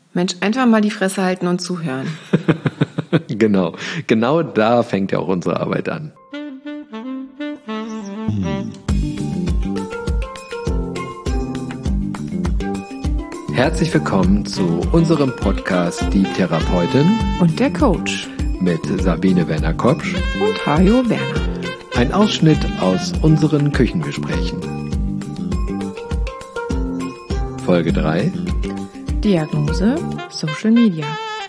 Mensch, einfach mal die Fresse halten und zuhören. Genau da fängt ja auch unsere Arbeit an. Herzlich willkommen zu unserem Podcast Die Therapeutin Und der Coach. mit Sabine Werner-Kopsch Und Hajo Werner. Ein Ausschnitt aus unseren Küchengesprächen. Folge 3. Diagnose Social Media.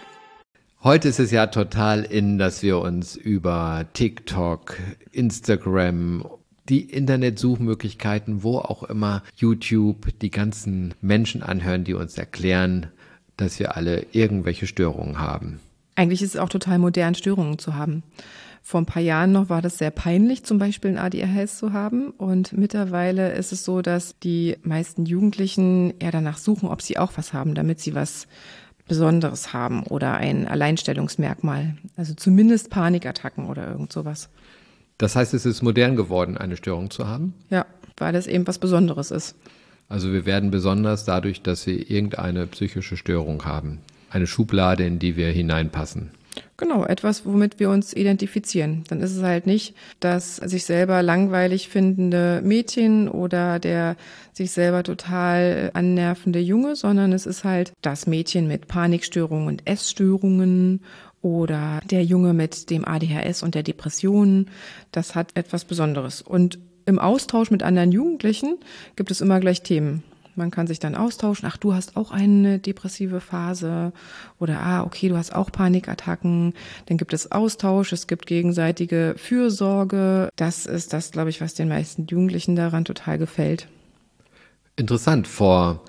Heute ist es ja total in, dass wir uns über TikTok, Instagram, die Internetsuchmöglichkeiten, wo auch immer, YouTube, die ganzen Menschen anhören, die uns erklären, dass wir alle irgendwelche Störungen haben. Eigentlich ist es auch total modern, Störungen zu haben. Vor ein paar Jahren noch war das sehr peinlich, zum Beispiel ein ADHS zu haben. Und mittlerweile ist es so, dass die meisten Jugendlichen eher danach suchen, ob sie auch was haben, damit sie was Besonderes haben oder ein Alleinstellungsmerkmal. Also zumindest Panikattacken oder irgend sowas. Das heißt, es ist modern geworden, eine Störung zu haben? Ja, weil es eben was Besonderes ist. Also wir werden besonders dadurch, dass wir irgendeine psychische Störung haben. Eine Schublade, in die wir hineinpassen. Genau, etwas, womit wir uns identifizieren. Dann ist es halt nicht das sich selber langweilig findende Mädchen oder der sich selber total annervende Junge, sondern es ist halt das Mädchen mit Panikstörungen und Essstörungen oder der Junge mit dem ADHS und der Depression. Das hat etwas Besonderes. Und im Austausch mit anderen Jugendlichen gibt es immer gleich Themen. Man kann sich dann austauschen, ach, du hast auch eine depressive Phase oder okay, du hast auch Panikattacken. Dann gibt es Austausch, es gibt gegenseitige Fürsorge. Das ist das, glaube ich, was den meisten Jugendlichen daran total gefällt. Interessant, vor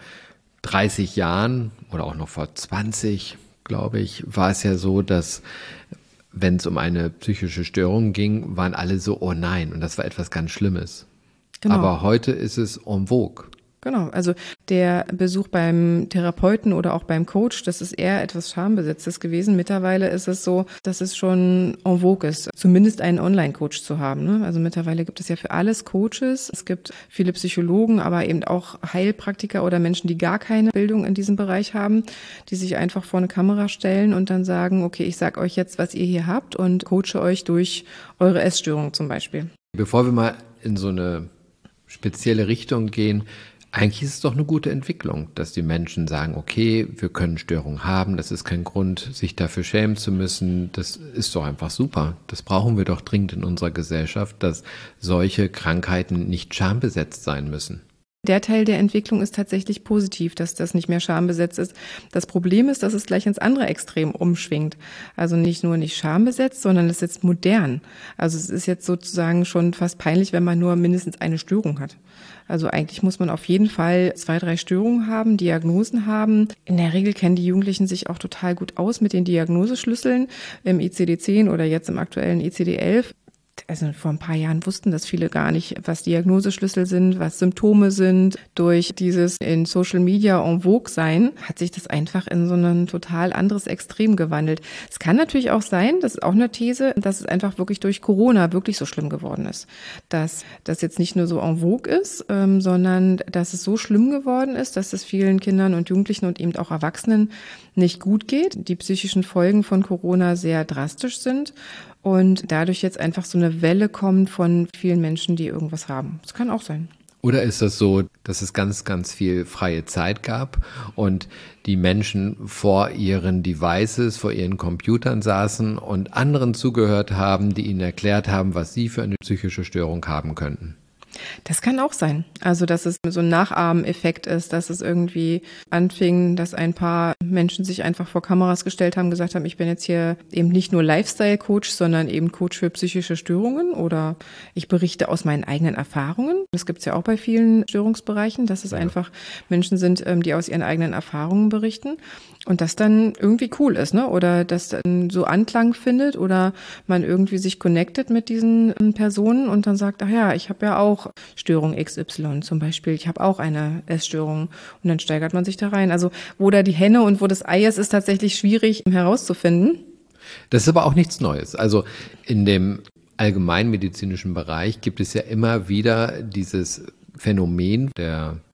30 Jahren oder auch noch vor 20, glaube ich, war es ja so, dass wenn es um eine psychische Störung ging, waren alle so, oh nein, und das war etwas ganz Schlimmes. Genau. Aber heute ist es en vogue. Genau, also der Besuch beim Therapeuten oder auch beim Coach, das ist eher etwas Schambesetztes gewesen. Mittlerweile ist es so, dass es schon en vogue ist, zumindest einen Online-Coach zu haben. Ne? Also mittlerweile gibt es ja für alles Coaches. Es gibt viele Psychologen, aber eben auch Heilpraktiker oder Menschen, die gar keine Bildung in diesem Bereich haben, die sich einfach vor eine Kamera stellen und dann sagen, okay, ich sag euch jetzt, was ihr hier habt und coache euch durch eure Essstörung zum Beispiel. Bevor wir mal in so eine spezielle Richtung gehen, eigentlich ist es doch eine gute Entwicklung, dass die Menschen sagen, okay, wir können Störungen haben, das ist kein Grund, sich dafür schämen zu müssen, das ist doch einfach super. Das brauchen wir doch dringend in unserer Gesellschaft, dass solche Krankheiten nicht schambesetzt sein müssen. Der Teil der Entwicklung ist tatsächlich positiv, dass das nicht mehr schambesetzt ist. Das Problem ist, dass es gleich ins andere Extrem umschwingt. Also nicht nur nicht schambesetzt, sondern es ist jetzt modern. Also es ist jetzt sozusagen schon fast peinlich, wenn man nur mindestens eine Störung hat. Also eigentlich muss man auf jeden Fall 2, 3 Störungen haben, Diagnosen haben. In der Regel kennen die Jugendlichen sich auch total gut aus mit den Diagnoseschlüsseln im ICD-10 oder jetzt im aktuellen ICD-11. Also vor ein paar Jahren wussten das viele gar nicht, was Diagnoseschlüssel sind, was Symptome sind. Durch dieses in Social Media en vogue sein, hat sich das einfach in so ein total anderes Extrem gewandelt. Es kann natürlich auch sein, das ist auch eine These, dass es einfach wirklich durch Corona wirklich so schlimm geworden ist. Dass das jetzt nicht nur so en vogue ist, sondern dass es so schlimm geworden ist, dass es vielen Kindern und Jugendlichen und eben auch Erwachsenen nicht gut geht. Die psychischen Folgen von Corona sehr drastisch sind. Und dadurch jetzt einfach so eine Welle kommt von vielen Menschen, die irgendwas haben. Das kann auch sein. Oder ist das so, dass es ganz, ganz viel freie Zeit gab und die Menschen vor ihren Devices, vor ihren Computern saßen und anderen zugehört haben, die ihnen erklärt haben, was sie für eine psychische Störung haben könnten? Das kann auch sein. Also, dass es so ein Nachahmeneffekt ist, dass es irgendwie anfing, dass ein paar Menschen sich einfach vor Kameras gestellt haben, gesagt haben, ich bin jetzt hier eben nicht nur Lifestyle-Coach, sondern eben Coach für psychische Störungen oder ich berichte aus meinen eigenen Erfahrungen. Das gibt's ja auch bei vielen Störungsbereichen, dass es einfach Menschen sind, die aus ihren eigenen Erfahrungen berichten. Und das dann irgendwie cool ist, ne? Oder das dann so Anklang findet oder man irgendwie sich connectet mit diesen Personen und dann sagt, ach ja, ich habe ja auch Störung XY zum Beispiel, ich habe auch eine Essstörung und dann steigert man sich da rein. Also wo da die Henne und wo das Ei ist tatsächlich schwierig herauszufinden. Das ist aber auch nichts Neues. Also in dem allgemeinmedizinischen Bereich gibt es ja immer wieder dieses Phänomen der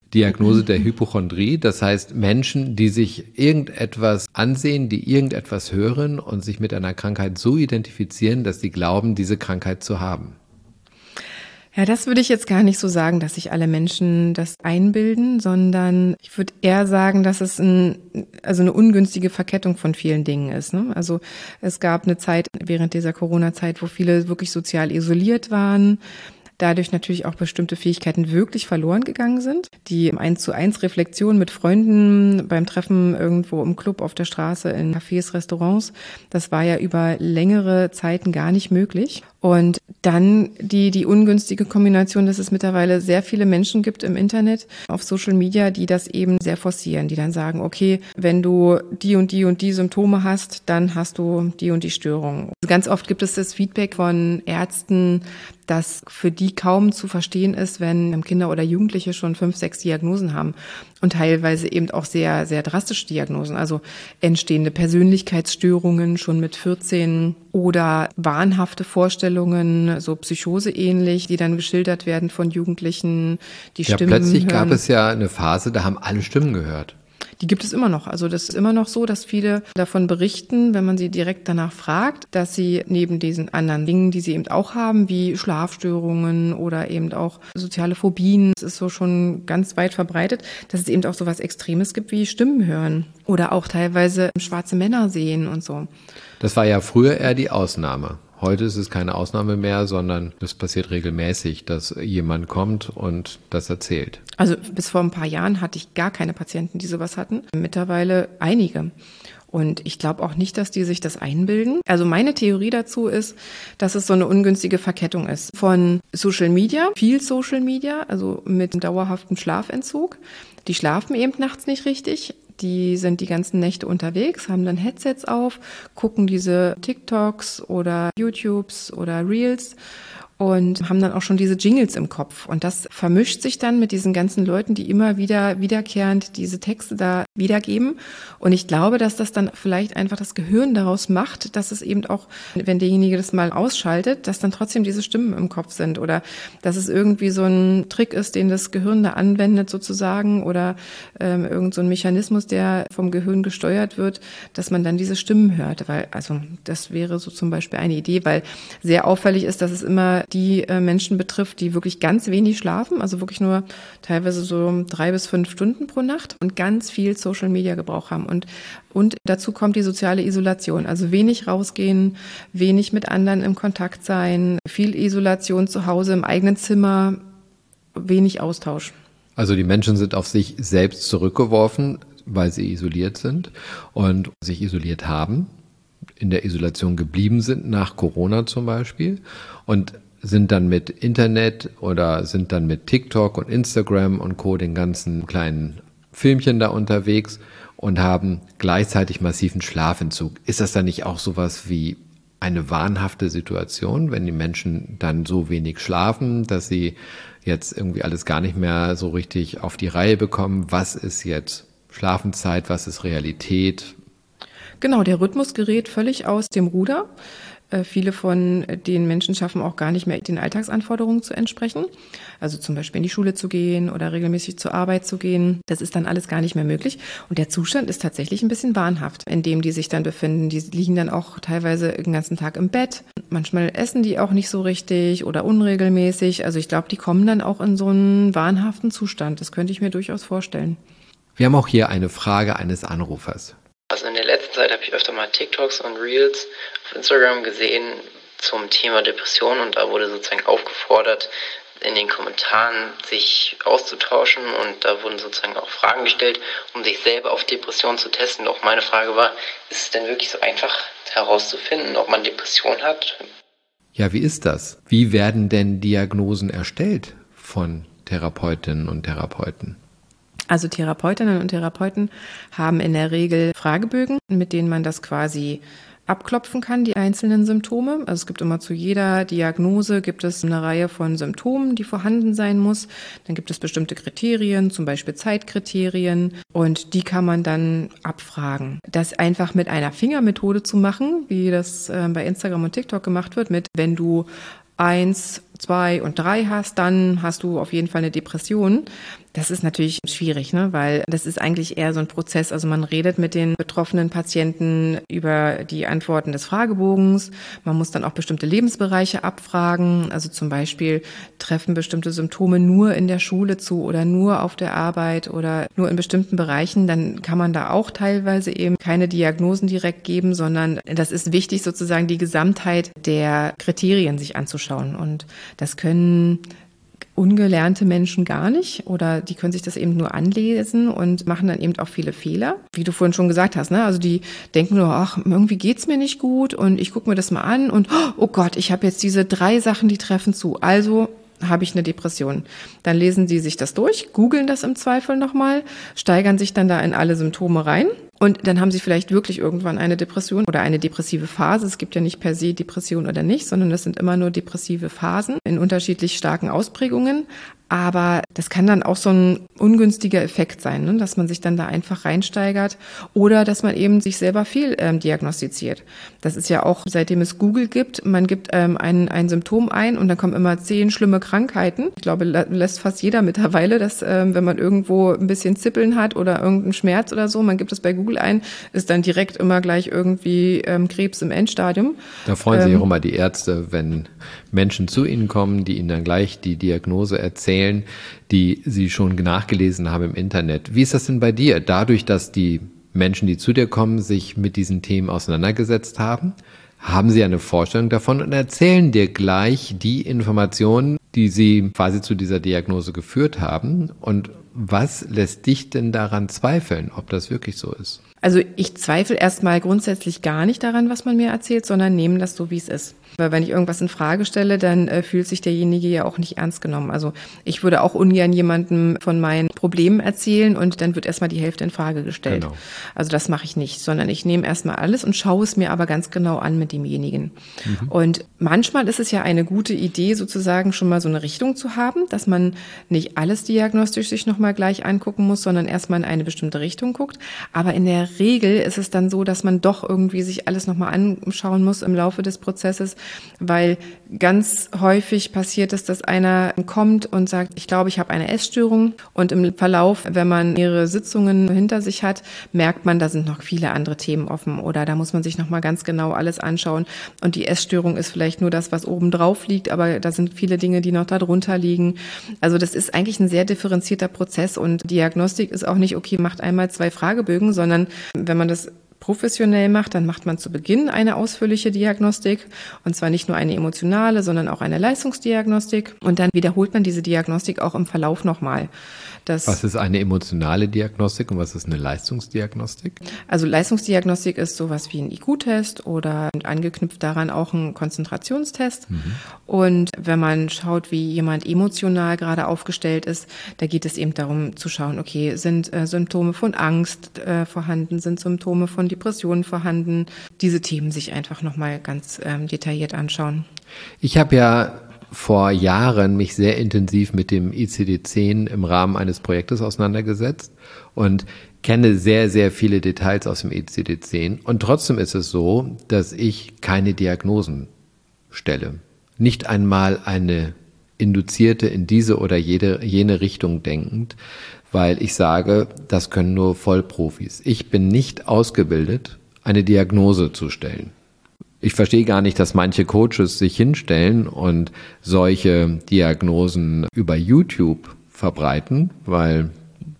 Diagnose der Hypochondrie, das heißt Menschen, die sich irgendetwas ansehen, die irgendetwas hören und sich mit einer Krankheit so identifizieren, dass sie glauben, diese Krankheit zu haben. Ja, das würde ich jetzt gar nicht so sagen, dass sich alle Menschen das einbilden, sondern ich würde eher sagen, dass es eine ungünstige Verkettung von vielen Dingen ist, ne? Also es gab eine Zeit während dieser Corona-Zeit, wo viele wirklich sozial isoliert waren, dadurch natürlich auch bestimmte Fähigkeiten wirklich verloren gegangen sind. Die 1:1 Reflexion mit Freunden beim Treffen irgendwo im Club, auf der Straße, in Cafés, Restaurants, das war ja über längere Zeiten gar nicht möglich. Und dann die ungünstige Kombination, dass es mittlerweile sehr viele Menschen gibt im Internet, auf Social Media, die das eben sehr forcieren, die dann sagen, okay, wenn du die und die Symptome hast, dann hast du die und die Störung. Ganz oft gibt es das Feedback von Ärzten, dass für die kaum zu verstehen ist, wenn Kinder oder Jugendliche schon 5, 6 Diagnosen haben und teilweise eben auch sehr, sehr drastische Diagnosen, also entstehende Persönlichkeitsstörungen schon mit 14 oder wahnhafte Vorstellungen, so Psychose ähnlich, die dann geschildert werden von Jugendlichen, die Stimmen plötzlich hören. Gab es ja eine Phase, da haben alle Stimmen gehört. Die gibt es immer noch. Also das ist immer noch so, dass viele davon berichten, wenn man sie direkt danach fragt, dass sie neben diesen anderen Dingen, die sie eben auch haben, wie Schlafstörungen oder eben auch soziale Phobien, das ist so schon ganz weit verbreitet, dass es eben auch so was Extremes gibt wie Stimmen hören oder auch teilweise schwarze Männer sehen und so. Das war ja früher eher die Ausnahme. Heute ist es keine Ausnahme mehr, sondern das passiert regelmäßig, dass jemand kommt und das erzählt. Also bis vor ein paar Jahren hatte ich gar keine Patienten, die sowas hatten. Mittlerweile einige. Und ich glaube auch nicht, dass die sich das einbilden. Also meine Theorie dazu ist, dass es so eine ungünstige Verkettung ist von Social Media, viel Social Media, also mit dauerhaftem Schlafentzug. Die schlafen eben nachts nicht richtig. Die sind die ganzen Nächte unterwegs, haben dann Headsets auf, gucken diese TikToks oder YouTubes oder Reels und haben dann auch schon diese Jingles im Kopf. Und das vermischt sich dann mit diesen ganzen Leuten, die immer wieder wiederkehrend diese Texte da wiedergeben. Und ich glaube, dass das dann vielleicht einfach das Gehirn daraus macht, dass es eben auch, wenn derjenige das mal ausschaltet, dass dann trotzdem diese Stimmen im Kopf sind oder dass es irgendwie so ein Trick ist, den das Gehirn da anwendet sozusagen oder irgend so ein Mechanismus, der vom Gehirn gesteuert wird, dass man dann diese Stimmen hört. Weil, also das wäre so zum Beispiel eine Idee, weil sehr auffällig ist, dass es immer die Menschen betrifft, die wirklich ganz wenig schlafen, also wirklich nur teilweise so 3 bis 5 Stunden pro Nacht und ganz viel Social-Media-Gebrauch haben. Und dazu kommt die soziale Isolation, also wenig rausgehen, wenig mit anderen im Kontakt sein, viel Isolation zu Hause im eigenen Zimmer, wenig Austausch. Also die Menschen sind auf sich selbst zurückgeworfen, weil sie isoliert sind und sich isoliert haben, in der Isolation geblieben sind, nach Corona zum Beispiel, und sind dann mit Internet oder sind dann mit TikTok und Instagram und Co. den ganzen kleinen Filmchen da unterwegs und haben gleichzeitig massiven Schlafentzug. Ist das dann nicht auch sowas wie eine wahnhafte Situation, wenn die Menschen dann so wenig schlafen, dass sie jetzt irgendwie alles gar nicht mehr so richtig auf die Reihe bekommen? Was ist jetzt Schlafenszeit, was ist Realität? Genau, der Rhythmus gerät völlig aus dem Ruder. Viele von den Menschen schaffen auch gar nicht mehr, den Alltagsanforderungen zu entsprechen. Also zum Beispiel in die Schule zu gehen oder regelmäßig zur Arbeit zu gehen. Das ist dann alles gar nicht mehr möglich. Und der Zustand ist tatsächlich ein bisschen wahnhaft, in dem die sich dann befinden. Die liegen dann auch teilweise den ganzen Tag im Bett. Manchmal essen die auch nicht so richtig oder unregelmäßig. Also ich glaube, die kommen dann auch in so einen wahnhaften Zustand. Das könnte ich mir durchaus vorstellen. Wir haben auch hier eine Frage eines Anrufers. Also in der letzten Zeit habe ich öfter mal TikToks und Reels auf Instagram gesehen zum Thema Depression und da wurde sozusagen aufgefordert, in den Kommentaren sich auszutauschen und da wurden sozusagen auch Fragen gestellt, um sich selber auf Depression zu testen. Auch meine Frage war, ist es denn wirklich so einfach herauszufinden, ob man Depression hat? Ja, wie ist das? Wie werden denn Diagnosen erstellt von Therapeutinnen und Therapeuten? Also Therapeutinnen und Therapeuten haben in der Regel Fragebögen, mit denen man das quasi abklopfen kann, die einzelnen Symptome. Also es gibt immer zu jeder Diagnose gibt es eine Reihe von Symptomen, die vorhanden sein muss. Dann gibt es bestimmte Kriterien, zum Beispiel Zeitkriterien, und die kann man dann abfragen. Das einfach mit einer Fingermethode zu machen, wie das bei Instagram und TikTok gemacht wird, mit wenn du 1, 2 und 3 hast, dann hast du auf jeden Fall eine Depression. Das ist natürlich schwierig, ne? Weil das ist eigentlich eher so ein Prozess. Also man redet mit den betroffenen Patienten über die Antworten des Fragebogens. Man muss dann auch bestimmte Lebensbereiche abfragen. Also zum Beispiel, treffen bestimmte Symptome nur in der Schule zu oder nur auf der Arbeit oder nur in bestimmten Bereichen. Dann kann man da auch teilweise eben keine Diagnosen direkt geben, sondern das ist wichtig, sozusagen die Gesamtheit der Kriterien sich anzuschauen. Und das können ungelernte Menschen gar nicht oder die können sich das eben nur anlesen und machen dann eben auch viele Fehler. Wie du vorhin schon gesagt hast, ne? Also die denken nur, ach, irgendwie geht's mir nicht gut und ich gucke mir das mal an und oh Gott, ich habe jetzt diese 3 Sachen, die treffen zu. Also habe ich eine Depression. Dann lesen sie sich das durch, googeln das im Zweifel nochmal, steigern sich dann da in alle Symptome rein. Und dann haben sie vielleicht wirklich irgendwann eine Depression oder eine depressive Phase. Es gibt ja nicht per se Depression oder nicht, sondern das sind immer nur depressive Phasen in unterschiedlich starken Ausprägungen. Aber das kann dann auch so ein ungünstiger Effekt sein, ne? Dass man sich dann da einfach reinsteigert oder dass man eben sich selber diagnostiziert. Das ist ja auch, seitdem es Google gibt, man gibt ein Symptom ein und dann kommen immer 10 schlimme Krankheiten. Ich glaube, lässt fast jeder mittlerweile, dass wenn man irgendwo ein bisschen Zippeln hat oder irgendeinen Schmerz oder so, man gibt es bei Google ein, ist dann direkt immer gleich irgendwie Krebs im Endstadium. Da freuen sich auch immer die Ärzte, wenn Menschen zu ihnen kommen, die ihnen dann gleich die Diagnose erzählen, die sie schon nachgelesen haben im Internet. Wie ist das denn bei dir? Dadurch, dass die Menschen, die zu dir kommen, sich mit diesen Themen auseinandergesetzt haben, haben sie eine Vorstellung davon und erzählen dir gleich die Informationen, die sie quasi zu dieser Diagnose geführt haben. Und was lässt dich denn daran zweifeln, ob das wirklich so ist? Also ich zweifle erstmal grundsätzlich gar nicht daran, was man mir erzählt, sondern nehme das so, wie es ist. Weil wenn ich irgendwas in Frage stelle, dann fühlt sich derjenige ja auch nicht ernst genommen. Also ich würde auch ungern jemandem von meinen Problemen erzählen und dann wird erstmal die Hälfte in Frage gestellt. Genau. Also das mache ich nicht, sondern ich nehme erstmal alles und schaue es mir aber ganz genau an mit demjenigen. Und manchmal ist es ja eine gute Idee, sozusagen schon mal so eine Richtung zu haben, dass man nicht alles diagnostisch sich nochmal gleich angucken muss, sondern erstmal in eine bestimmte Richtung guckt. Aber in der Regel ist es dann so, dass man doch irgendwie sich alles nochmal anschauen muss im Laufe des Prozesses, weil ganz häufig passiert es, dass einer kommt und sagt, ich glaube, ich habe eine Essstörung und im Verlauf, wenn man mehrere Sitzungen hinter sich hat, merkt man, da sind noch viele andere Themen offen oder da muss man sich nochmal ganz genau alles anschauen und die Essstörung ist vielleicht nur das, was oben drauf liegt, aber da sind viele Dinge, die noch da drunter liegen. Also das ist eigentlich ein sehr differenzierter Prozess und Diagnostik ist auch nicht, okay, macht einmal 2 Fragebögen, sondern wenn man das professionell macht, dann macht man zu Beginn eine ausführliche Diagnostik und zwar nicht nur eine emotionale, sondern auch eine Leistungsdiagnostik und dann wiederholt man diese Diagnostik auch im Verlauf nochmal. Was ist eine emotionale Diagnostik und was ist eine Leistungsdiagnostik? Also Leistungsdiagnostik ist sowas wie ein IQ-Test oder angeknüpft daran auch ein Konzentrationstest. Und wenn man schaut, wie jemand emotional gerade aufgestellt ist, da geht es eben darum zu schauen, okay, sind Symptome von Angst vorhanden, sind Symptome von Depressionen vorhanden. Diese Themen sich einfach nochmal ganz detailliert anschauen. Ich habe ja vor Jahren mich sehr intensiv mit dem ICD-10 im Rahmen eines Projektes auseinandergesetzt und kenne sehr, sehr viele Details aus dem ICD-10. Und trotzdem ist es so, dass ich keine Diagnosen stelle. Nicht einmal eine induzierte in diese oder jene Richtung denkend, weil ich sage, das können nur Vollprofis. Ich bin nicht ausgebildet, eine Diagnose zu stellen. Ich verstehe gar nicht, dass manche Coaches sich hinstellen und solche Diagnosen über YouTube verbreiten, weil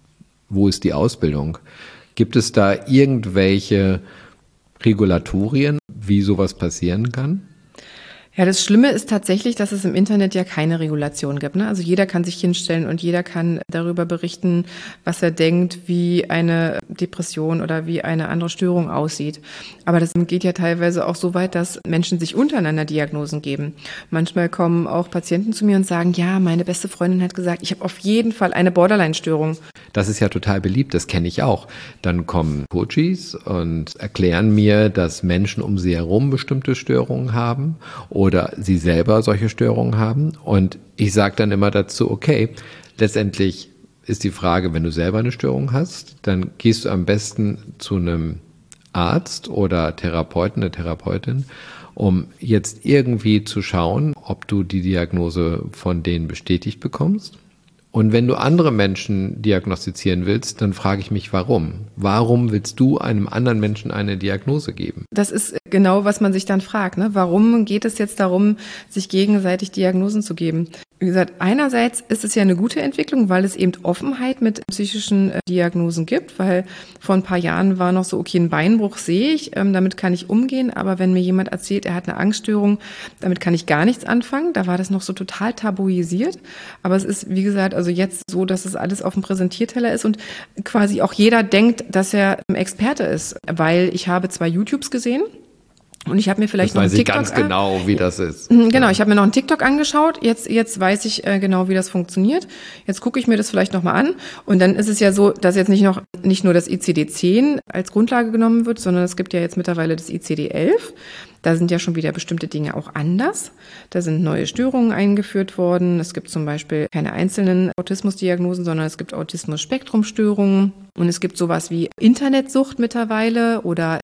wo ist die Ausbildung? Gibt es da irgendwelche Regulatorien, wie sowas passieren kann? Ja, das Schlimme ist tatsächlich, dass es im Internet ja keine Regulation gibt, ne? Also jeder kann sich hinstellen und jeder kann darüber berichten, was er denkt, wie eine Depression oder wie eine andere Störung aussieht. Aber das geht ja teilweise auch so weit, dass Menschen sich untereinander Diagnosen geben. Manchmal kommen auch Patienten zu mir und sagen, ja, meine beste Freundin hat gesagt, ich habe auf jeden Fall eine Borderline-Störung. Das ist ja total beliebt, das kenne ich auch. Dann kommen Coaches und erklären mir, dass Menschen um sie herum bestimmte Störungen haben oder sie selber solche Störungen haben. Und ich sage dann immer dazu, okay, letztendlich ist die Frage, wenn du selber eine Störung hast, dann gehst du am besten zu einem Arzt oder Therapeuten, eine Therapeutin um jetzt irgendwie zu schauen, ob du die Diagnose von denen bestätigt bekommst. Und wenn du andere Menschen diagnostizieren willst, dann frage ich mich, warum? Warum willst du einem anderen Menschen eine Diagnose geben? Das ist genau, was man sich dann fragt, ne? Warum geht es jetzt darum, sich gegenseitig Diagnosen zu geben? Wie gesagt, einerseits ist es ja eine gute Entwicklung, weil es eben Offenheit mit psychischen Diagnosen gibt, weil vor ein paar Jahren war noch so, okay, einen Beinbruch sehe ich, damit kann ich umgehen, aber wenn mir jemand erzählt, er hat eine Angststörung, damit kann ich gar nichts anfangen. Da war das noch so total tabuisiert, aber es ist, wie gesagt, also jetzt so, dass es alles auf dem Präsentierteller ist und quasi auch jeder denkt, dass er ein Experte ist, weil ich habe 2 YouTubes gesehen. Und ich habe mir vielleicht noch einen TikTok ganz genau, wie das ist. Genau, ich habe mir noch einen TikTok angeschaut. Jetzt weiß ich genau, wie das funktioniert. Jetzt gucke ich mir das vielleicht nochmal an. Und dann ist es ja so, dass jetzt nicht nur das ICD-10 als Grundlage genommen wird, sondern es gibt ja jetzt mittlerweile das ICD-11. Da sind ja schon wieder bestimmte Dinge auch anders. Da sind neue Störungen eingeführt worden. Es gibt zum Beispiel keine einzelnen Autismusdiagnosen, sondern es gibt Autismus-Spektrum-Störungen. Und es gibt sowas wie Internetsucht mittlerweile oder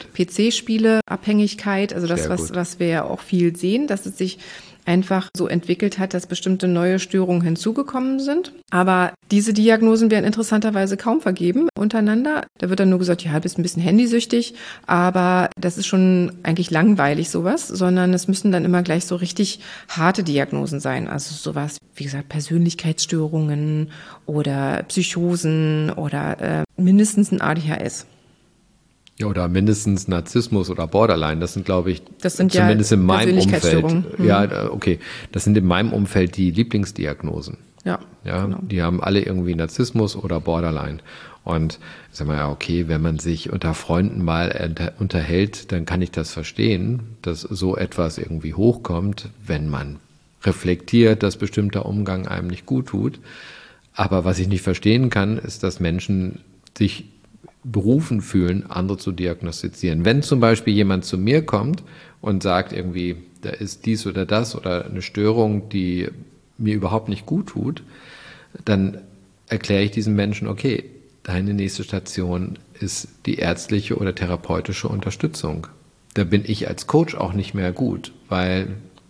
PC-Spiele-Abhängigkeit. Also das, was wir ja auch viel sehen, dass es sich einfach so entwickelt hat, dass bestimmte neue Störungen hinzugekommen sind. Aber diese Diagnosen werden interessanterweise kaum vergeben untereinander. Da wird dann nur gesagt, ja, du bist ein bisschen handysüchtig, aber das ist schon eigentlich langweilig sowas, sondern es müssen dann immer gleich so richtig harte Diagnosen sein. Also sowas, wie gesagt, Persönlichkeitsstörungen oder Psychosen oder mindestens ein ADHS. Ja, oder mindestens Narzissmus oder Borderline. Das sind, glaube ich, das sind zumindest ja in meinem Umfeld. Mhm. Ja, okay. Das sind in meinem Umfeld die Lieblingsdiagnosen. Ja, genau. Die haben alle irgendwie Narzissmus oder Borderline. Und sagen wir ja, okay, wenn man sich unter Freunden mal unterhält, dann kann ich das verstehen, dass so etwas irgendwie hochkommt, wenn man reflektiert, dass bestimmter Umgang einem nicht gut tut. Aber was ich nicht verstehen kann, ist, dass Menschen sich berufen fühlen, andere zu diagnostizieren. Wenn zum Beispiel jemand zu mir kommt und sagt irgendwie, da ist dies oder das oder eine Störung, die mir überhaupt nicht gut tut, dann erkläre ich diesem Menschen, okay, deine nächste Station ist die ärztliche oder therapeutische Unterstützung. Da bin ich als Coach auch nicht mehr gut, weil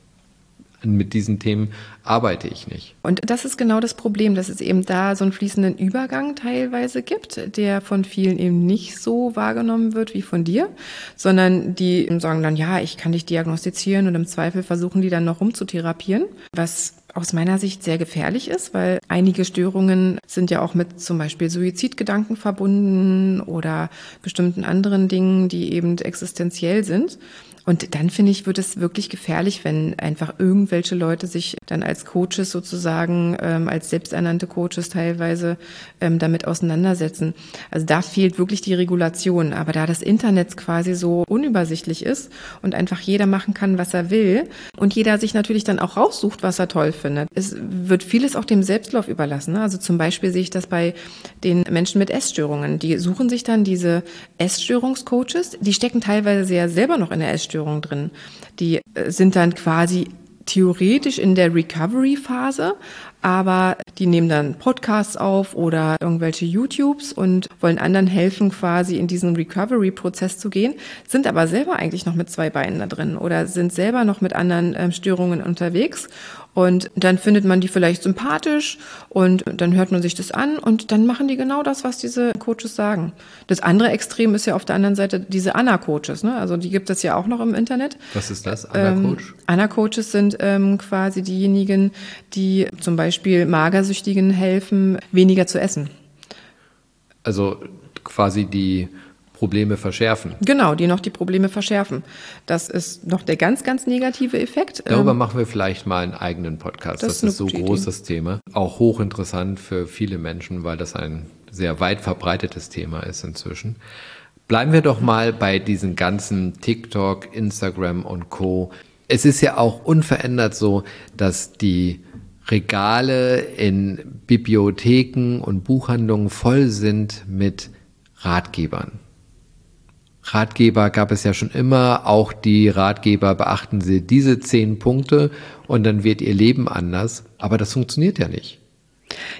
mit diesen Themen arbeite ich nicht. Und das ist genau das Problem, dass es eben da so einen fließenden Übergang teilweise gibt, der von vielen eben nicht so wahrgenommen wird wie von dir, sondern die sagen dann, ja, ich kann dich diagnostizieren und im Zweifel versuchen die dann noch rumzutherapieren, was aus meiner Sicht sehr gefährlich ist, weil einige Störungen sind ja auch mit zum Beispiel Suizidgedanken verbunden oder bestimmten anderen Dingen, die eben existenziell sind. Und dann, finde ich, wird es wirklich gefährlich, wenn einfach irgendwelche Leute sich dann als Coaches sozusagen, als selbsternannte Coaches teilweise damit auseinandersetzen. Also da fehlt wirklich die Regulation. Aber da das Internet quasi so unübersichtlich ist und einfach jeder machen kann, was er will und jeder sich natürlich dann auch raussucht, was er toll findet, es wird vieles auch dem Selbstlauf überlassen. Also zum Beispiel sehe ich das bei den Menschen mit Essstörungen. Die suchen sich dann diese Essstörungscoaches, die stecken teilweise ja selber noch in der Essstörung drin. Die sind dann quasi theoretisch in der Recovery-Phase, aber die nehmen dann Podcasts auf oder irgendwelche YouTubes und wollen anderen helfen, quasi in diesen Recovery-Prozess zu gehen, sind aber selber eigentlich noch mit 2 Beinen da drin oder sind selber noch mit anderen Störungen unterwegs. Und dann findet man die vielleicht sympathisch und dann hört man sich das an und dann machen die genau das, was diese Coaches sagen. Das andere Extrem ist ja auf der anderen Seite diese Anna-Coaches, ne? Also die gibt es ja auch noch im Internet. Was ist das, Anna-Coach? Anna-Coaches sind quasi diejenigen, die zum Beispiel Magersüchtigen helfen, weniger zu essen. Also quasi die Probleme verschärfen. Genau, die noch die Probleme verschärfen. Das ist noch der ganz, ganz negative Effekt. Darüber machen wir vielleicht mal einen eigenen Podcast. Das ist so groß, das Thema. Auch hochinteressant für viele Menschen, weil das ein sehr weit verbreitetes Thema ist inzwischen. Bleiben wir doch mal bei diesen ganzen TikTok, Instagram und Co. Es ist ja auch unverändert so, dass die Regale in Bibliotheken und Buchhandlungen voll sind mit Ratgebern. Ratgeber gab es ja schon immer, auch die Ratgeber beachten Sie diese 10 Punkte und dann wird Ihr Leben anders, aber das funktioniert ja nicht.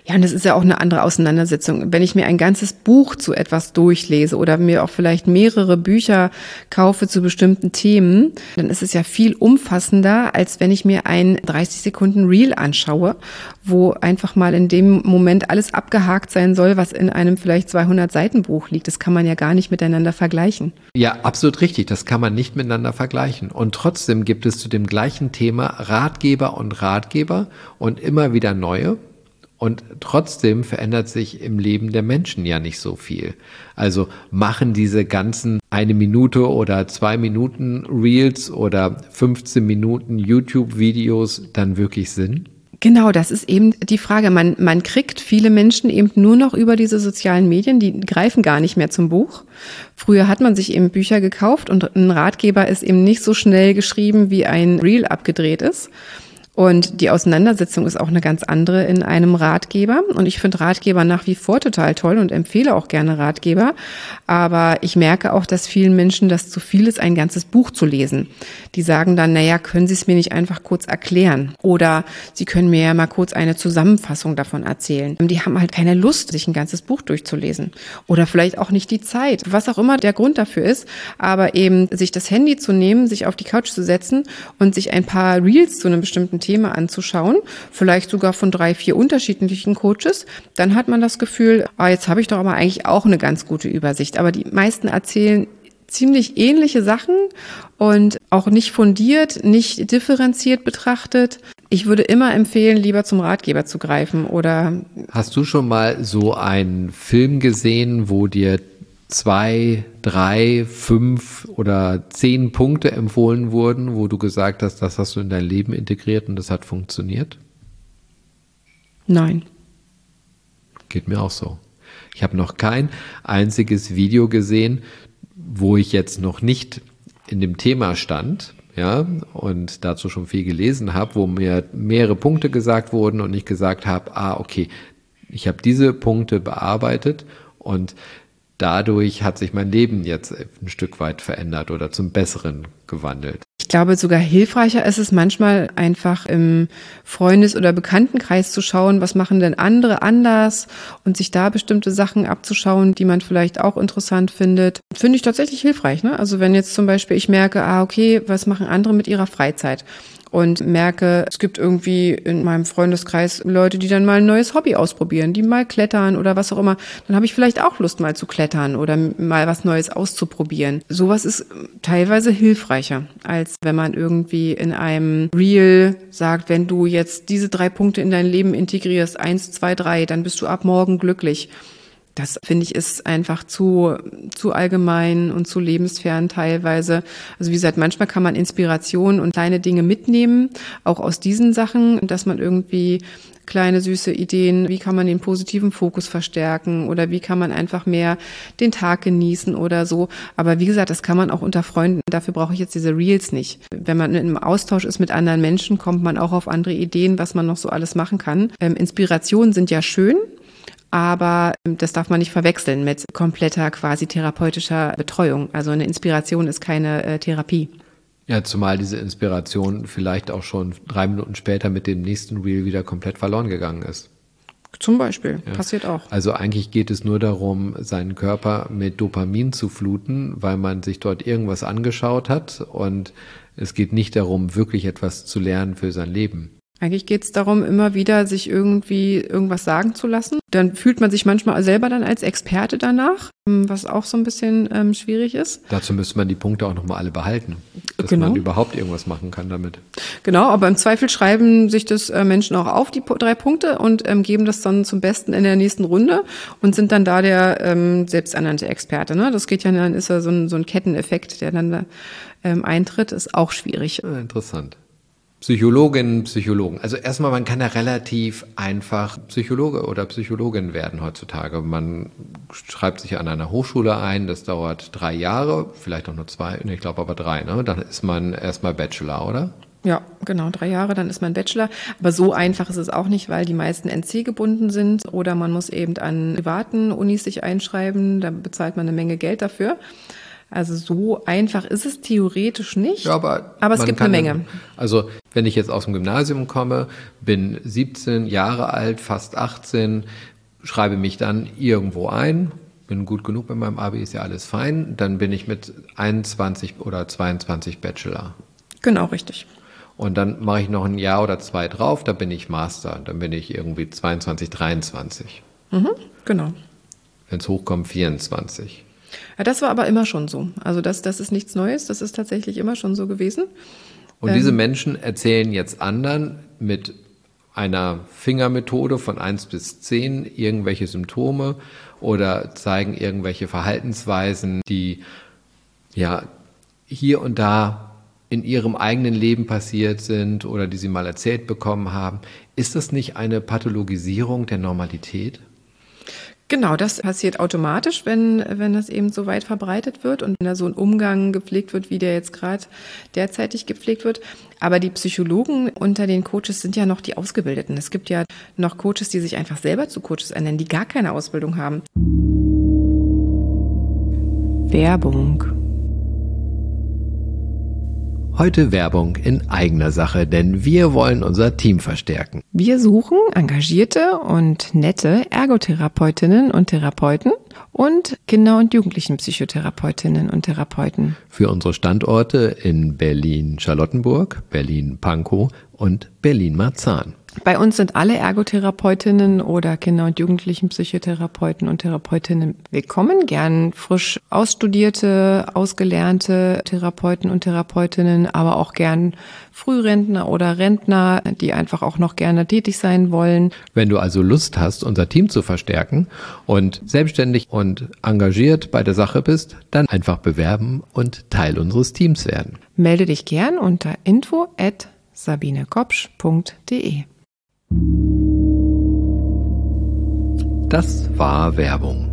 Ja, und das ist ja auch eine andere Auseinandersetzung. Wenn ich mir ein ganzes Buch zu etwas durchlese oder mir auch vielleicht mehrere Bücher kaufe zu bestimmten Themen, dann ist es ja viel umfassender, als wenn ich mir ein 30 Sekunden Reel anschaue, wo einfach mal in dem Moment alles abgehakt sein soll, was in einem vielleicht 200 Seiten Buch liegt. Das kann man ja gar nicht miteinander vergleichen. Ja, absolut richtig. Das kann man nicht miteinander vergleichen. Und trotzdem gibt es zu dem gleichen Thema Ratgeber und immer wieder neue. Und trotzdem verändert sich im Leben der Menschen ja nicht so viel. Also machen diese ganzen 1 Minute oder 2 Minuten Reels oder 15 Minuten YouTube-Videos dann wirklich Sinn? Genau, das ist eben die Frage. Man kriegt viele Menschen eben nur noch über diese sozialen Medien, die greifen gar nicht mehr zum Buch. Früher hat man sich eben Bücher gekauft und ein Ratgeber ist eben nicht so schnell geschrieben, wie ein Reel abgedreht ist. Und die Auseinandersetzung ist auch eine ganz andere in einem Ratgeber. Und ich finde Ratgeber nach wie vor total toll und empfehle auch gerne Ratgeber. Aber ich merke auch, dass vielen Menschen das zu viel ist, ein ganzes Buch zu lesen. Die sagen dann, naja, können Sie es mir nicht einfach kurz erklären? Oder Sie können mir ja mal kurz eine Zusammenfassung davon erzählen. Die haben halt keine Lust, sich ein ganzes Buch durchzulesen. Oder vielleicht auch nicht die Zeit, was auch immer der Grund dafür ist. Aber eben sich das Handy zu nehmen, sich auf die Couch zu setzen und sich ein paar Reels zu einem bestimmten Thema anzuschauen, vielleicht sogar von 3, 4 unterschiedlichen Coaches, dann hat man das Gefühl, jetzt habe ich doch aber eigentlich auch eine ganz gute Übersicht. Aber die meisten erzählen ziemlich ähnliche Sachen und auch nicht fundiert, nicht differenziert betrachtet. Ich würde immer empfehlen, lieber zum Ratgeber zu greifen oder. Hast du schon mal so einen Film gesehen, wo dir 2, 3, 5 oder 10 Punkte empfohlen wurden, wo du gesagt hast, das hast du in dein Leben integriert und das hat funktioniert? Nein. Geht mir auch so. Ich habe noch kein einziges Video gesehen, wo ich jetzt noch nicht in dem Thema stand, ja, und dazu schon viel gelesen habe, wo mir mehrere Punkte gesagt wurden und ich gesagt habe, okay, ich habe diese Punkte bearbeitet und dadurch hat sich mein Leben jetzt ein Stück weit verändert oder zum Besseren gewandelt. Ich glaube, sogar hilfreicher ist es manchmal einfach im Freundes- oder Bekanntenkreis zu schauen, was machen denn andere anders und sich da bestimmte Sachen abzuschauen, die man vielleicht auch interessant findet. Finde ich tatsächlich hilfreich, ne? Also wenn jetzt zum Beispiel ich merke, okay, was machen andere mit ihrer Freizeit? Und merke, es gibt irgendwie in meinem Freundeskreis Leute, die dann mal ein neues Hobby ausprobieren, die mal klettern oder was auch immer. Dann habe ich vielleicht auch Lust, mal zu klettern oder mal was Neues auszuprobieren. Sowas ist teilweise hilfreicher, als wenn man irgendwie in einem Reel sagt, wenn du jetzt diese 3 Punkte in dein Leben integrierst, 1, 2, 3, dann bist du ab morgen glücklich. Das, finde ich, ist einfach zu allgemein und zu lebensfern teilweise. Also wie gesagt, manchmal kann man Inspiration und kleine Dinge mitnehmen, auch aus diesen Sachen, dass man irgendwie kleine süße Ideen, wie kann man den positiven Fokus verstärken oder wie kann man einfach mehr den Tag genießen oder so. Aber wie gesagt, das kann man auch unter Freunden. Dafür brauche ich jetzt diese Reels nicht. Wenn man in einem Austausch ist mit anderen Menschen, kommt man auch auf andere Ideen, was man noch so alles machen kann. Inspirationen sind ja schön. Aber das darf man nicht verwechseln mit kompletter quasi therapeutischer Betreuung. Also eine Inspiration ist keine Therapie. Ja, zumal diese Inspiration vielleicht auch schon 3 Minuten später mit dem nächsten Reel wieder komplett verloren gegangen ist. Zum Beispiel, ja. Passiert auch. Also eigentlich geht es nur darum, seinen Körper mit Dopamin zu fluten, weil man sich dort irgendwas angeschaut hat. Und es geht nicht darum, wirklich etwas zu lernen für sein Leben. Eigentlich geht es darum, immer wieder sich irgendwie irgendwas sagen zu lassen. Dann fühlt man sich manchmal selber dann als Experte danach, was auch so ein bisschen schwierig ist. Dazu müsste man die Punkte auch nochmal alle behalten, dass genau. man überhaupt irgendwas machen kann damit. Genau, aber im Zweifel schreiben sich das Menschen auch auf, die 3 Punkte, und geben das dann zum Besten in der nächsten Runde und sind dann da der selbsternannte Experte. Ne? Das geht ja, dann ist ja so ein Ketteneffekt, der dann da eintritt, ist auch schwierig. Ja, interessant. Psychologinnen, Psychologen. Also erstmal, man kann ja relativ einfach Psychologe oder Psychologin werden heutzutage. Man schreibt sich an einer Hochschule ein, das dauert 3 Jahre, vielleicht auch nur 2, ich glaube aber 3, ne? Dann ist man erstmal Bachelor, oder? Ja, genau, 3 Jahre, dann ist man Bachelor. Aber so einfach ist es auch nicht, weil die meisten NC gebunden sind oder man muss eben an privaten Unis sich einschreiben, da bezahlt man eine Menge Geld dafür. Also so einfach ist es theoretisch nicht, Ja, aber es gibt eine Menge. Also wenn ich jetzt aus dem Gymnasium komme, bin 17 Jahre alt, fast 18, schreibe mich dann irgendwo ein, bin gut genug mit meinem Abi, ist ja alles fein, dann bin ich mit 21 oder 22 Bachelor. Genau, richtig. Und dann mache ich noch ein Jahr oder 2 drauf, da bin ich Master, dann bin ich irgendwie 22, 23. Genau. Wenn es hochkommt, 24. Ja, das war aber immer schon so. Also das ist nichts Neues, das ist tatsächlich immer schon so gewesen. Und diese Menschen erzählen jetzt anderen mit einer Fingermethode von 1 bis 10 irgendwelche Symptome oder zeigen irgendwelche Verhaltensweisen, die ja hier und da in ihrem eigenen Leben passiert sind oder die sie mal erzählt bekommen haben. Ist das nicht eine Pathologisierung der Normalität? Genau, das passiert automatisch, wenn das eben so weit verbreitet wird und wenn da so ein Umgang gepflegt wird, wie der jetzt gerade derzeitig gepflegt wird. Aber die Psychologen unter den Coaches sind ja noch die Ausgebildeten. Es gibt ja noch Coaches, die sich einfach selber zu Coaches ernennen, die gar keine Ausbildung haben. Werbung. Heute Werbung in eigener Sache, denn wir wollen unser Team verstärken. Wir suchen engagierte und nette Ergotherapeutinnen und Therapeuten und Kinder- und Jugendlichenpsychotherapeutinnen und Therapeuten. Für unsere Standorte in Berlin-Charlottenburg, Berlin-Pankow und Berlin-Marzahn. Bei uns sind alle Ergotherapeutinnen oder Kinder- und Jugendlichenpsychotherapeuten und Therapeutinnen willkommen. Gern frisch ausstudierte, ausgelernte Therapeuten und Therapeutinnen, aber auch gern Frührentner oder Rentner, die einfach auch noch gerne tätig sein wollen. Wenn du also Lust hast, unser Team zu verstärken und selbstständig und engagiert bei der Sache bist, dann einfach bewerben und Teil unseres Teams werden. Melde dich gern unter info@sabinekopsch.de. Das war Werbung.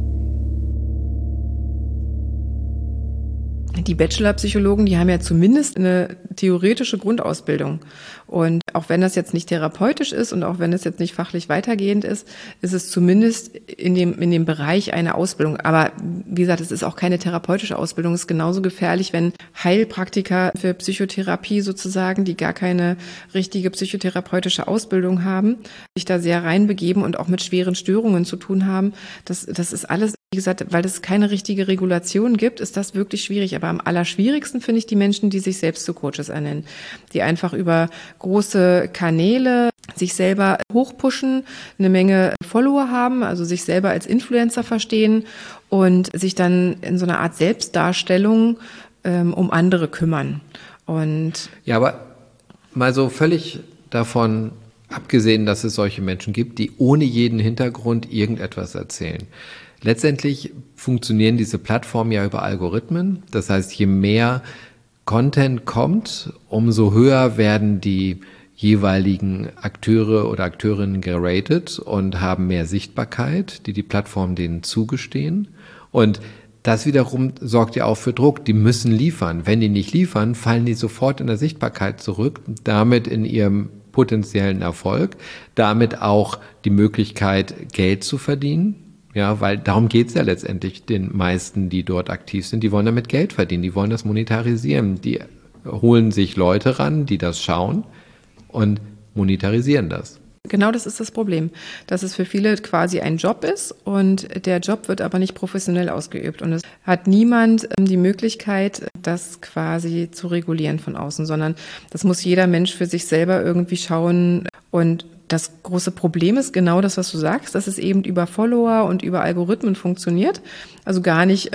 Die Bachelor-Psychologen, die haben ja zumindest eine theoretische Grundausbildung. Und auch wenn das jetzt nicht therapeutisch ist und auch wenn es jetzt nicht fachlich weitergehend ist, ist es zumindest in dem Bereich eine Ausbildung. Aber wie gesagt, es ist auch keine therapeutische Ausbildung. Es ist genauso gefährlich, wenn Heilpraktiker für Psychotherapie sozusagen, die gar keine richtige psychotherapeutische Ausbildung haben, sich da sehr reinbegeben und auch mit schweren Störungen zu tun haben. Das ist alles, wie gesagt, weil es keine richtige Regulation gibt, ist das wirklich schwierig. Aber am allerschwierigsten finde ich die Menschen, die sich selbst zu Coaches ernennen, die einfach über große Kanäle sich selber hochpushen, eine Menge Follower haben, also sich selber als Influencer verstehen und sich dann in so einer Art Selbstdarstellung um andere kümmern. Und ja, aber mal so völlig davon abgesehen, dass es solche Menschen gibt, die ohne jeden Hintergrund irgendetwas erzählen. Letztendlich funktionieren diese Plattformen ja über Algorithmen. Das heißt, je mehr Content kommt, umso höher werden die jeweiligen Akteure oder Akteurinnen geratet und haben mehr Sichtbarkeit, die Plattform denen zugestehen. Und das wiederum sorgt ja auch für Druck. Die müssen liefern. Wenn die nicht liefern, fallen die sofort in der Sichtbarkeit zurück, damit in ihrem potenziellen Erfolg, damit auch die Möglichkeit, Geld zu verdienen. Ja, weil darum geht's ja letztendlich den meisten, die dort aktiv sind. Die wollen damit Geld verdienen, die wollen das monetarisieren. Die holen sich Leute ran, die das schauen und monetarisieren das. Genau, das ist das Problem, dass es für viele quasi ein Job ist und der Job wird aber nicht professionell ausgeübt und es hat niemand die Möglichkeit, das quasi zu regulieren von außen, sondern das muss jeder Mensch für sich selber irgendwie schauen. Und das große Problem ist genau das, was du sagst, dass es eben über Follower und über Algorithmen funktioniert. Also gar nicht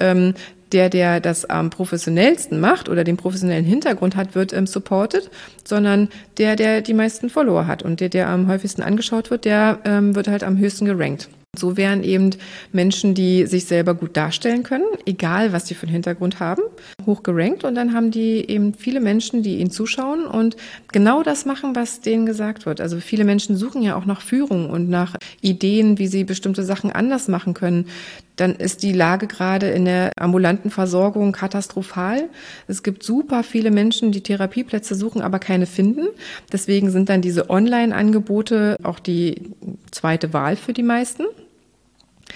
der das am professionellsten macht oder den professionellen Hintergrund hat, wird supported, sondern der die meisten Follower hat und der am häufigsten angeschaut wird, der wird halt am höchsten gerankt. So wären eben Menschen, die sich selber gut darstellen können, egal was die für einen Hintergrund haben, hoch gerankt. Und dann haben die eben viele Menschen, die ihnen zuschauen und genau das machen, was denen gesagt wird. Also viele Menschen suchen ja auch nach Führung und nach Ideen, wie sie bestimmte Sachen anders machen können. Dann ist die Lage gerade in der ambulanten Versorgung katastrophal. Es gibt super viele Menschen, die Therapieplätze suchen, aber keine finden. Deswegen sind dann diese Online-Angebote auch die zweite Wahl für die meisten.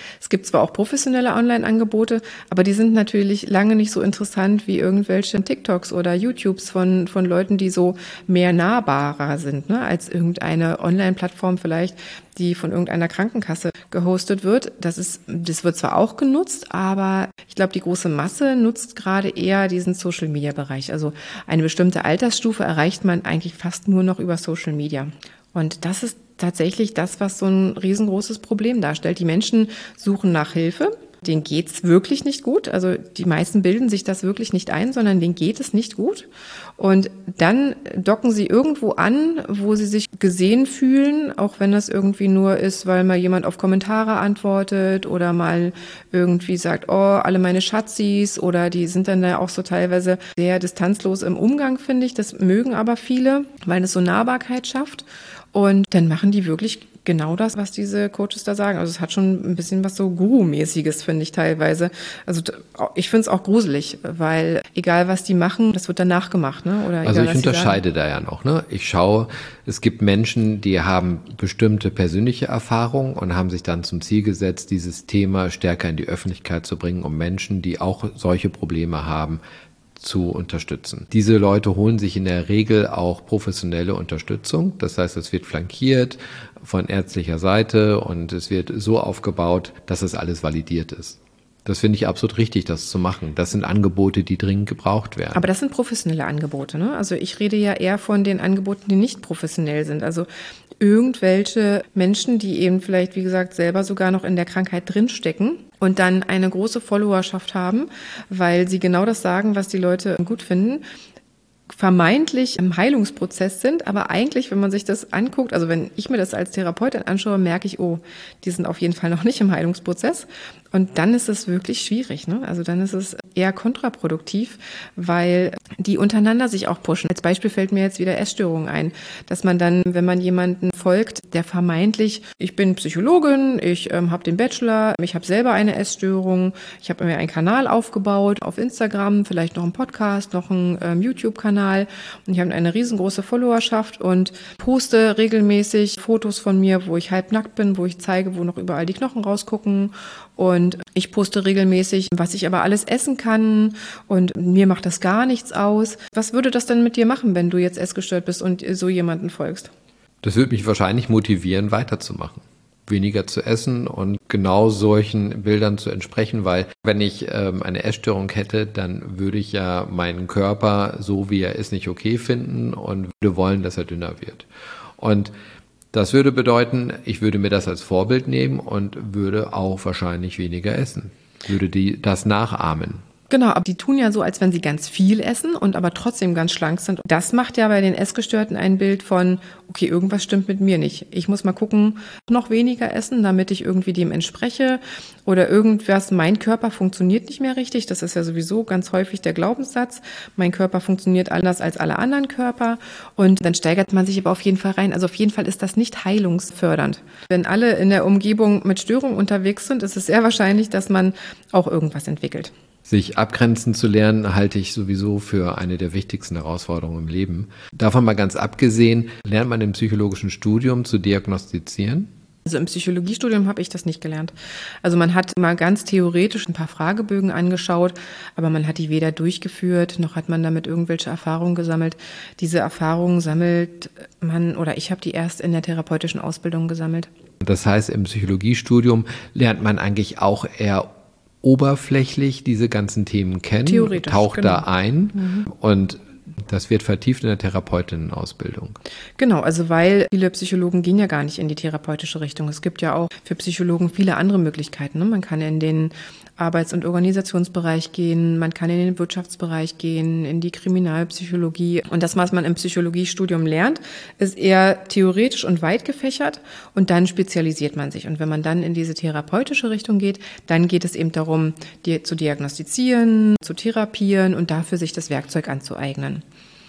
Es gibt zwar auch professionelle Online-Angebote, aber die sind natürlich lange nicht so interessant wie irgendwelche TikToks oder YouTubes von Leuten, die so mehr nahbarer sind, ne, als irgendeine Online-Plattform vielleicht, die von irgendeiner Krankenkasse gehostet wird. Das wird zwar auch genutzt, aber ich glaube, die große Masse nutzt gerade eher diesen Social-Media-Bereich. Also eine bestimmte Altersstufe erreicht man eigentlich fast nur noch über Social Media. Und das ist tatsächlich das, was so ein riesengroßes Problem darstellt. Die Menschen suchen nach Hilfe. Denen geht's wirklich nicht gut. Also die meisten bilden sich das wirklich nicht ein, sondern denen geht es nicht gut. Und dann docken sie irgendwo an, wo sie sich gesehen fühlen, auch wenn das irgendwie nur ist, weil mal jemand auf Kommentare antwortet oder mal irgendwie sagt, oh, alle meine Schatzis, oder die sind dann da auch so teilweise sehr distanzlos im Umgang, finde ich. Das mögen aber viele, weil es so Nahbarkeit schafft. Und dann machen die wirklich genau das, was diese Coaches da sagen. Also es hat schon ein bisschen was so Guru-mäßiges, finde ich teilweise. Also ich finde es auch gruselig, weil egal was die machen, das wird dann nachgemacht, ne? Oder also egal, ich unterscheide da ja noch, ne? Ich schaue, es gibt Menschen, die haben bestimmte persönliche Erfahrungen und haben sich dann zum Ziel gesetzt, dieses Thema stärker in die Öffentlichkeit zu bringen, um Menschen, die auch solche Probleme haben, zu unterstützen. Diese Leute holen sich in der Regel auch professionelle Unterstützung. Das heißt, es wird flankiert von ärztlicher Seite und es wird so aufgebaut, dass es alles validiert ist. Das finde ich absolut richtig, das zu machen. Das sind Angebote, die dringend gebraucht werden. Aber das sind professionelle Angebote, ne? Also ich rede ja eher von den Angeboten, die nicht professionell sind. Also irgendwelche Menschen, die eben vielleicht, wie gesagt, selber sogar noch in der Krankheit drinstecken und dann eine große Followerschaft haben, weil sie genau das sagen, was die Leute gut finden, vermeintlich im Heilungsprozess sind, aber eigentlich, wenn man sich das anguckt, also wenn ich mir das als Therapeutin anschaue, merke ich, oh, die sind auf jeden Fall noch nicht im Heilungsprozess. Und dann ist es wirklich schwierig, ne? Also dann ist es eher kontraproduktiv, weil die untereinander sich auch pushen. Als Beispiel fällt mir jetzt wieder Essstörungen ein, dass man dann, wenn man jemanden folgt, der vermeintlich, ich bin Psychologin, ich habe den Bachelor, ich habe selber eine Essstörung, ich habe mir einen Kanal aufgebaut auf Instagram, vielleicht noch einen Podcast, noch einen YouTube-Kanal und ich habe eine riesengroße Followerschaft und poste regelmäßig Fotos von mir, wo ich halbnackt bin, wo ich zeige, wo noch überall die Knochen rausgucken. Und ich poste regelmäßig, was ich aber alles essen kann und mir macht das gar nichts aus. Was würde das denn mit dir machen, wenn du jetzt essgestört bist und so jemanden folgst? Das würde mich wahrscheinlich motivieren, weiterzumachen. Weniger zu essen und genau solchen Bildern zu entsprechen, weil wenn ich eine Essstörung hätte, dann würde ich ja meinen Körper, so wie er ist, nicht okay finden und würde wollen, dass er dünner wird. Und das würde bedeuten, ich würde mir das als Vorbild nehmen und würde auch wahrscheinlich weniger essen, würde das nachahmen. Genau, aber die tun ja so, als wenn sie ganz viel essen und aber trotzdem ganz schlank sind. Das macht ja bei den Essgestörten ein Bild von, okay, irgendwas stimmt mit mir nicht. Ich muss mal gucken, noch weniger essen, damit ich irgendwie dem entspreche oder irgendwas, mein Körper funktioniert nicht mehr richtig. Das ist ja sowieso ganz häufig der Glaubenssatz. Mein Körper funktioniert anders als alle anderen Körper und dann steigert man sich aber auf jeden Fall rein. Also auf jeden Fall ist das nicht heilungsfördernd. Wenn alle in der Umgebung mit Störungen unterwegs sind, ist es sehr wahrscheinlich, dass man auch irgendwas entwickelt. Sich abgrenzen zu lernen, halte ich sowieso für eine der wichtigsten Herausforderungen im Leben. Davon mal ganz abgesehen, lernt man im psychologischen Studium zu diagnostizieren? Also im Psychologiestudium habe ich das nicht gelernt. Also man hat mal ganz theoretisch ein paar Fragebögen angeschaut, aber man hat die weder durchgeführt, noch hat man damit irgendwelche Erfahrungen gesammelt. Diese Erfahrungen sammelt man, oder ich habe die erst in der therapeutischen Ausbildung gesammelt. Das heißt, im Psychologiestudium lernt man eigentlich auch eher oberflächlich diese ganzen Themen kennen, theoretisch, taucht genau. da ein und das wird vertieft in der Therapeutinnen-Ausbildung. Genau, also weil viele Psychologen gehen ja gar nicht in die therapeutische Richtung. Es gibt ja auch für Psychologen viele andere Möglichkeiten, ne? Man kann in den Arbeits- und Organisationsbereich gehen, man kann in den Wirtschaftsbereich gehen, in die Kriminalpsychologie. Und das, was man im Psychologiestudium lernt, ist eher theoretisch und weit gefächert und dann spezialisiert man sich. Und wenn man dann in diese therapeutische Richtung geht, dann geht es eben darum, zu diagnostizieren, zu therapieren und dafür sich das Werkzeug anzueignen.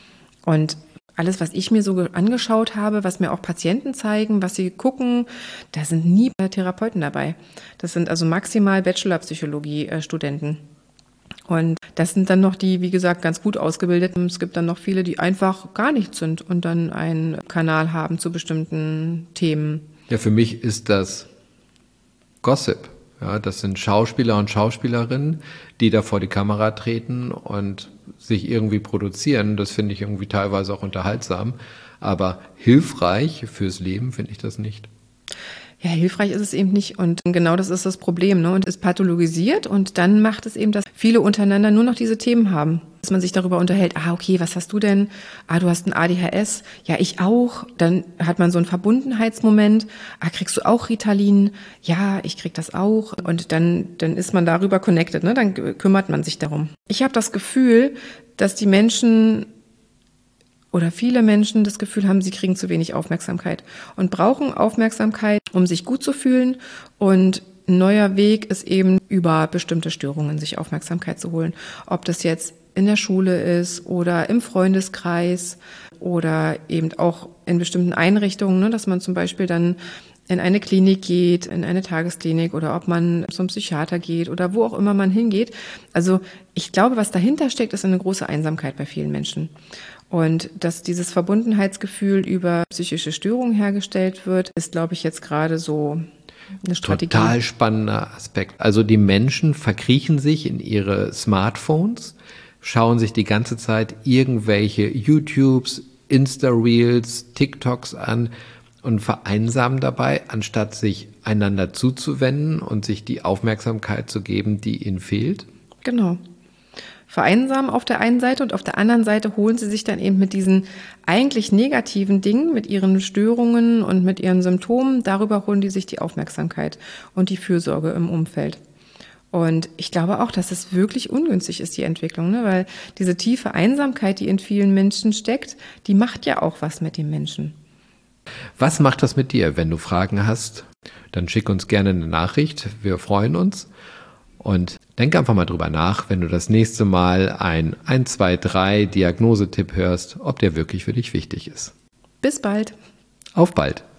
Und alles, was ich mir so angeschaut habe, was mir auch Patienten zeigen, was sie gucken, da sind nie Therapeuten dabei. Das sind also maximal Bachelor-Psychologie-Studenten. Und das sind dann noch die, wie gesagt, ganz gut ausgebildeten. Es gibt dann noch viele, die einfach gar nichts sind und dann einen Kanal haben zu bestimmten Themen. Ja, für mich ist das Gossip. Ja, das sind Schauspieler und Schauspielerinnen, die da vor die Kamera treten und sich irgendwie produzieren. Das finde ich irgendwie teilweise auch unterhaltsam. Aber hilfreich fürs Leben finde ich das nicht. Ja, hilfreich ist es eben nicht. Und genau das ist das Problem, ne? Und es pathologisiert und dann macht es eben, dass viele untereinander nur noch diese Themen haben. Dass man sich darüber unterhält, okay, was hast du denn? Du hast ein ADHS. Ja, ich auch. Dann hat man so einen Verbundenheitsmoment. Kriegst du auch Ritalin? Ja, ich krieg das auch. Und dann ist man darüber connected, ne? Dann kümmert man sich darum. Ich habe das Gefühl, dass die Menschen oder viele Menschen das Gefühl haben, sie kriegen zu wenig Aufmerksamkeit und brauchen Aufmerksamkeit, um sich gut zu fühlen. Und ein neuer Weg ist eben, über bestimmte Störungen sich Aufmerksamkeit zu holen. Ob das jetzt in der Schule ist oder im Freundeskreis oder eben auch in bestimmten Einrichtungen, ne, dass man zum Beispiel dann in eine Klinik geht, in eine Tagesklinik oder ob man zum Psychiater geht oder wo auch immer man hingeht. Also ich glaube, was dahinter steckt, ist eine große Einsamkeit bei vielen Menschen. Und dass dieses Verbundenheitsgefühl über psychische Störungen hergestellt wird, ist, glaube ich, jetzt gerade so eine Strategie. Total spannender Aspekt. Also die Menschen verkriechen sich in ihre Smartphones, schauen sich die ganze Zeit irgendwelche YouTubes, Insta-Reels, TikToks an und vereinsamen dabei, anstatt sich einander zuzuwenden und sich die Aufmerksamkeit zu geben, die ihnen fehlt. Genau. Vereinsamen auf der einen Seite und auf der anderen Seite holen sie sich dann eben mit diesen eigentlich negativen Dingen, mit ihren Störungen und mit ihren Symptomen, darüber holen die sich die Aufmerksamkeit und die Fürsorge im Umfeld. Und ich glaube auch, dass es wirklich ungünstig ist, die Entwicklung, ne? Weil diese tiefe Einsamkeit, die in vielen Menschen steckt, die macht ja auch was mit dem Menschen. Was macht das mit dir? Wenn du Fragen hast, dann schick uns gerne eine Nachricht. Wir freuen uns. Und denk einfach mal drüber nach, wenn du das nächste Mal ein 1, 2, 3 Diagnosetipp hörst, ob der wirklich für dich wichtig ist. Bis bald. Auf bald.